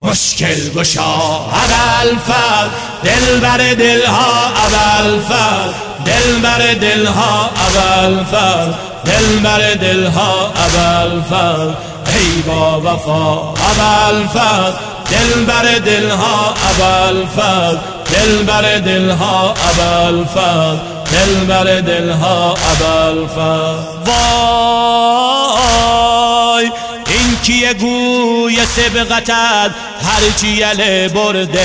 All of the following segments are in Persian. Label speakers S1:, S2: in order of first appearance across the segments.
S1: مشکل گشا ابوالفضل، دلبر دلها ابوالفضل، دلبر دلها ابوالفضل، دلبر دلها ابوالفضل، ای با وفا ابوالفضل، دلبر دلها ابوالفضل، دلبر دلها ابوالفضل، دلبر دلها ابوالفضل. وای این کیه گوی سبقتت هرچی یله برده،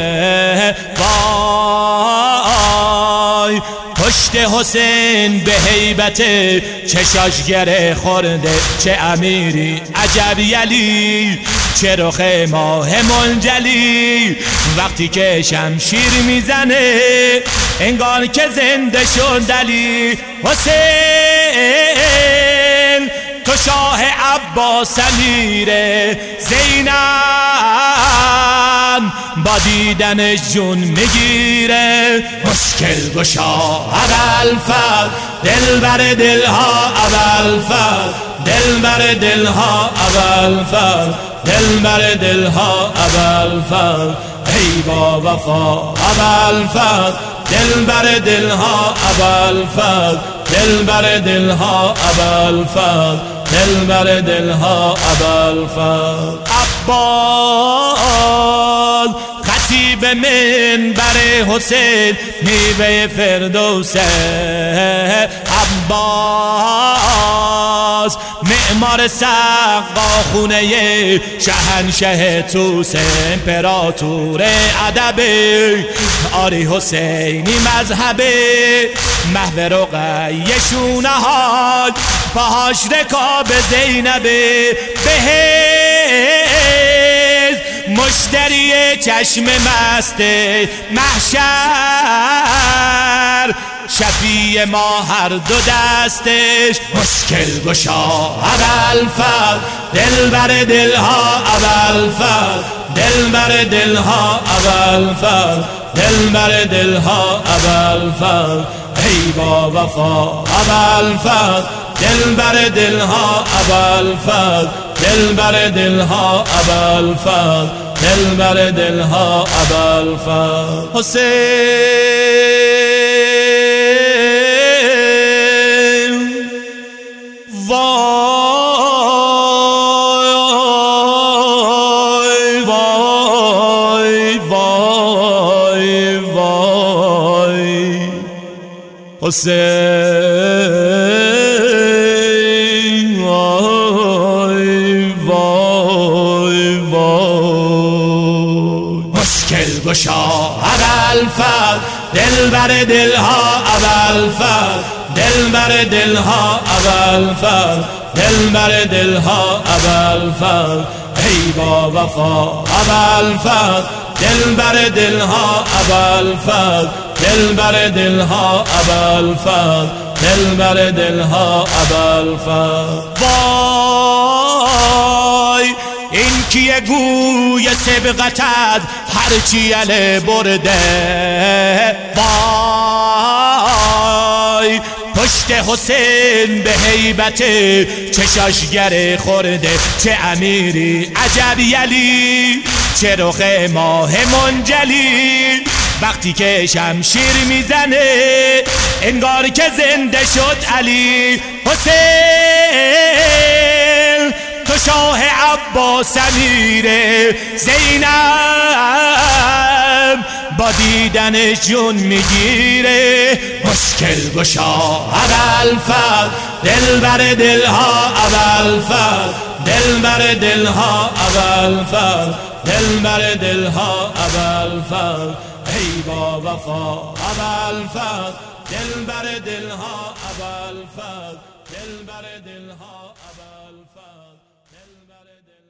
S1: وای پشت حسین به هیبت چشاش گره خورده، چه امیری عجب یلی، چه رخ ماه منجلی، وقتی که شمشیر میزنه انگار که زنده شد علی. حسین تو شاه عباس امیر زینب، با دیدنش جون میگیره. مشکل گشا ابوالفضل، دلبر دلها ابوالفضل، دلبر دلها ابوالفضل، دلبر دلها ابوالفضل، ای با وفا ابوالفضل، دلبر دلها ابوالفضل، دلبر دلها ابوالفضل، دلبر دلها ابوالفضل. عباس خطیب منبر حسین، میوه فردوسه. عباس معمار سقا خونه شهنشه توسه، امپراتور ادب آری حسینی مذهبه، محو رقیشونه ها پاهاش رکاب زینبه، بهش مشتری چشم مست محشر، شفیع ما هر دو دستش. مشکل گشا ابوالفضل، دلبر دلها ابوالفضل، دلبر دلها ابوالفضل، دلبر دلها ابوالفضل، ای با وفا ابوالفضل، دلبر دلها ابوالفضل، دلبر دلها ابوالفضل، دلبر دلها ابوالفضل. حسین وای وای وای وای، حسین وای وای وای. مشکل گشا ابوالفضل، دلبر دلها ابوالفضل، دلبر دلها ابوالفضل، دلبر دلها ابوالفضل، ای با وفا ابوالفضل، دلبر دلها ابوالفضل، دلبر دلها ابوالفضل، دلبر دلها ابوالفضل. وای این کیه گوی سبقتت هرچی یله برده، وای پشت حسین به هیبت چشاش گره خورده، چه امیری عجب یلی، چه رخ ماه منجلی، وقتی که شمشیر میزنه انگار که زنده شد علی. حسین تو شاه عباس امیر زینب، با دیدن جون میگیره. مشکل گشا ابوالفضل، دلبر دلها ابوالفضل، دلبر دلها ابوالفضل، دلبر دلها ابوالفضل، ای با وفا ابوالفضل، دلبر دلها ابوالفضل، دلبر دلها ابوالفضل، دلبر دلها